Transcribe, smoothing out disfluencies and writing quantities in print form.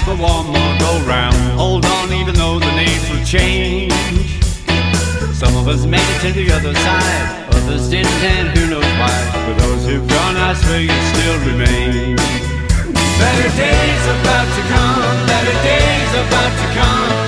for one more go round. Hold on, even though the names will change. Some of us made it to the other side, others didn't, and who knows why. For those who've gone, I swear you still remain. Better days about to come, better days about to come.